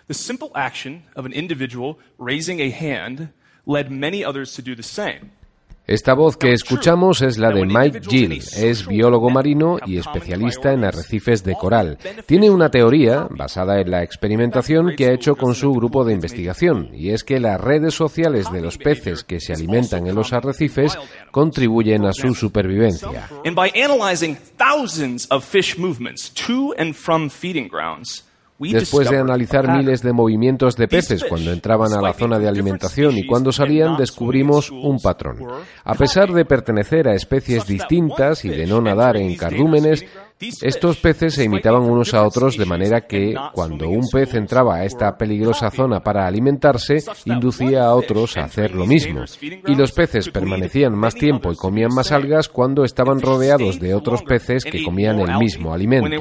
The simple action of an individual raising a hand led many others to do the same. Esta voz que escuchamos es la de Mike Gill, es biólogo marino y especialista en arrecifes de coral. Tiene una teoría basada en la experimentación que ha hecho con su grupo de investigación, y es que las redes sociales de los peces que se alimentan en los arrecifes contribuyen a su supervivencia. And by analyzing thousands of fish movements to and from feeding grounds, después de analizar miles de movimientos de peces cuando entraban a la zona de alimentación y cuando salían, descubrimos un patrón. A pesar de pertenecer a especies distintas y de no nadar en cardúmenes, estos peces se imitaban unos a otros de manera que, cuando un pez entraba a esta peligrosa zona para alimentarse, inducía a otros a hacer lo mismo. Y los peces permanecían más tiempo y comían más algas cuando estaban rodeados de otros peces que comían el mismo alimento.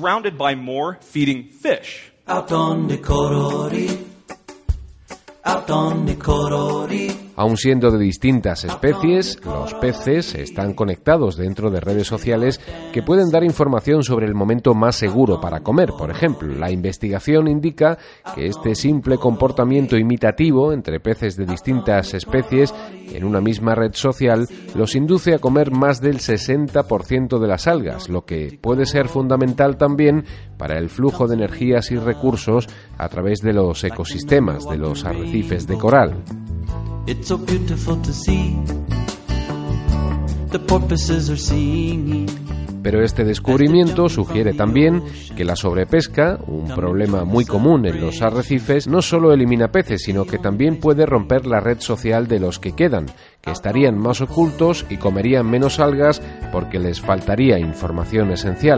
Aun siendo de distintas especies, los peces están conectados dentro de redes sociales que pueden dar información sobre el momento más seguro para comer. Por ejemplo, la investigación indica que este simple comportamiento imitativo entre peces de distintas especies en una misma red social los induce a comer más del 60% de las algas, lo que puede ser fundamental también para el flujo de energías y recursos a través de los ecosistemas de los arrecifes de coral. It's so beautiful to see. The porpoises are singing. Pero este descubrimiento sugiere también que la sobrepesca, un problema muy común en los arrecifes, no solo elimina peces, sino que también puede romper la red social de los que quedan, que estarían más ocultos y comerían menos algas porque les faltaría información esencial.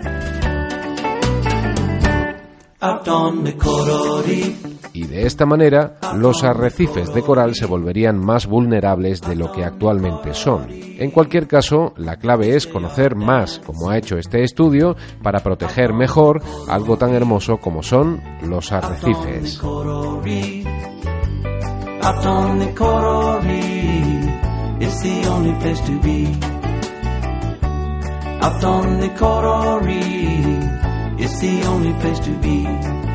Y de esta manera, los arrecifes de coral se volverían más vulnerables de lo que actualmente son. En cualquier caso, la clave es conocer más, como ha hecho este estudio, para proteger mejor algo tan hermoso como son los arrecifes. It's the only place to be.